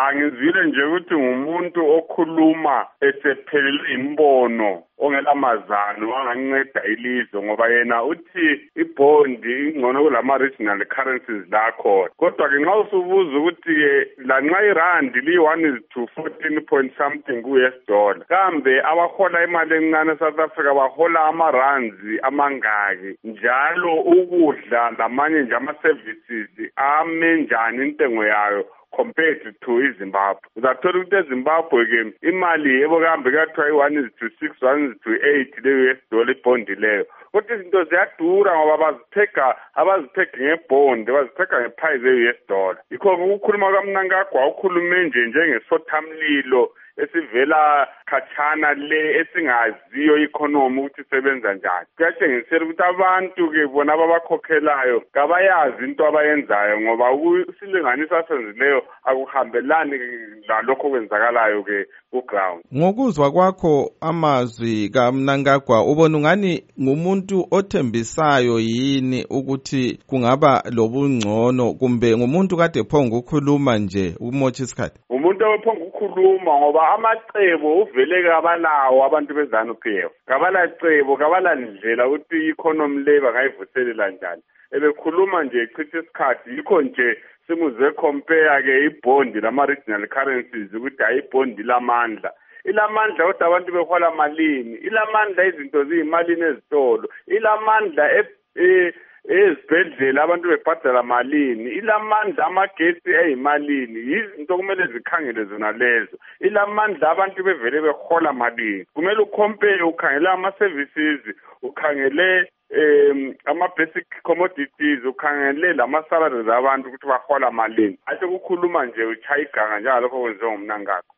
ngizwile nje ukuthi ngumuntu okhuluma esephelelwe imbono ongelamazano anganceda ilizwe ngoba yena uthi ibhondi ingcono kulama regional currencies lakho. Kodwa ke nxa usubuza ukuthi lanxa irand li-1:14 point something ku-US dollar, kambe abahola imali encane South Africa bahola ama-rands amangaki, njalo ukudla lamanye nje ama-services ame njani intengo yayo compared to iZimbabwe. Uzathola ukuthi eZimbabwe ke imali yebo kambe kathiwa i-1:6 1:8 le-US dollar ibhondi leyo, kodwa izinto ziyadura ngoba abazithenga ngebhondi bazithenga ngeprice ye-US dollar. Yikho ukukhuluma kaMnangagwa ukhulume nje njengesothamlilo esivela khatshana le esingaziyo economy ukuthi isebenza njani. Kuyatshengisela ukuthi abantu ke bona ababakhokhelayo kabayazi into abayenzayo ngoba isilinganiso asenzileyo akuhambelani lalokho kwenzakalayo ke ku-ground. Ngokuzwa kwakho amazwi kaMnangagwa ubona ungani ngumuntu othembisayo yini ukuthi kungaba lobungcono kumbe ngumuntu kade phonga ukukhuluma nje umotsha isikhathi? Umuntu ophonga ukukhuluma ngoba amacebo uvele kabalawo abantu beZANU-PF. Kabalacebo, kabalandlela ukuthi i-economy le bangayivuselela njani. Ebekhuluma nje echitha isikhathi, yikho nje simuze compare ke ibhondi lama-regional currencies ukuthi hayi ibhondi lamandla. Ilamandla kodwa abantu behola malini? Ilamandla izinto ziyimalini ezitolo. Ilamandla ezibhedlela abantu bebhadala malini? Ilamandla amagesi eyimalini? Izinto kumele zikhangele zona lezo. Ilamandla abantu bevele behola malini? Kumele ucompare, ukhangele ama-services, ukhangele ama-basic commodities, ukhangele lama-salaries abantu ukuthi bahola malini. Ase kukhuluma nje uchaya iganga njengalokho kwenziwa nguMnangagwa.